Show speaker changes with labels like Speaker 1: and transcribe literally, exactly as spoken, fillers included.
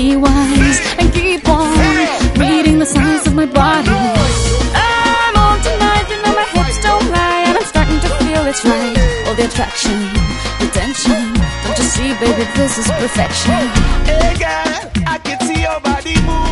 Speaker 1: be wise and keep on reading the signs of my body. I'm on tonight, you know my hips don't lie, and I'm starting to feel it's right. All the attraction, the tension, don't you see, baby, this is perfection.
Speaker 2: Hey girl, I can see your body move.